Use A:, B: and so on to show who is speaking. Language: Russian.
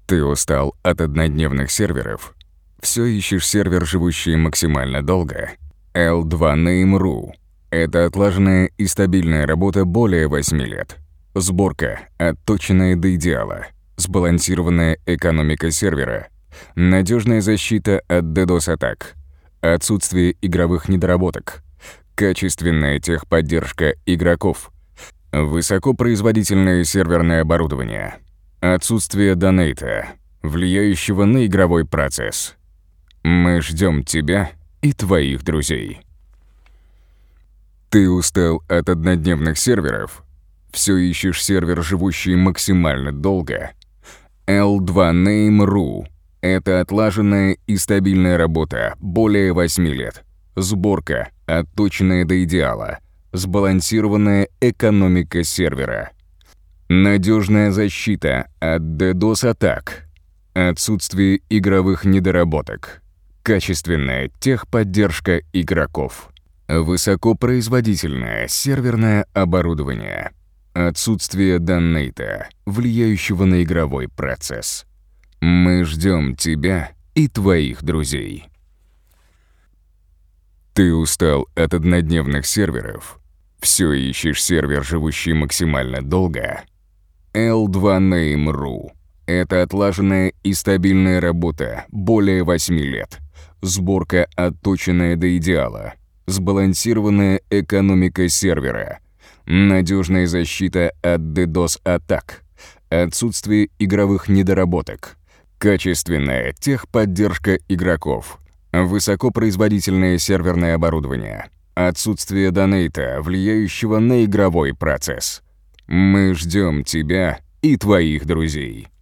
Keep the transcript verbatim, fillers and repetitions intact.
A: Ты устал от однодневных серверов? Все ищешь сервер, живущий максимально долго? эл два нейм точка ру – это отлаженная и стабильная работа более восьми лет. Сборка, отточенная до идеала, сбалансированная экономика сервера, надежная защита от ддос-атак, отсутствие игровых недоработок, качественная техподдержка игроков, высокопроизводительное серверное оборудование, отсутствие донейта, влияющего на игровой процесс. Мы ждем тебя и твоих друзей. Ты устал от однодневных серверов? Все ищешь сервер, живущий максимально долго? эл два нейм точка ру – это отлаженная и стабильная работа более восьми лет. Сборка, отточенная до идеала, сбалансированная экономика сервера, надежная защита от ддос-атак, отсутствие игровых недоработок, качественная техподдержка игроков, высокопроизводительное серверное оборудование, отсутствие донейта, влияющего на игровой процесс. Мы ждем тебя и твоих друзей. Ты устал от однодневных серверов? Все ищешь сервер, живущий максимально долго? эл два нейм точка ру – это отлаженная и стабильная работа более восьми лет. Сборка, отточенная до идеала, сбалансированная экономика сервера, надежная защита от ддос-атак, отсутствие игровых недоработок, качественная техподдержка игроков, высокопроизводительное серверное оборудование, отсутствие донейта, влияющего на игровой процесс. Мы ждем тебя и твоих друзей.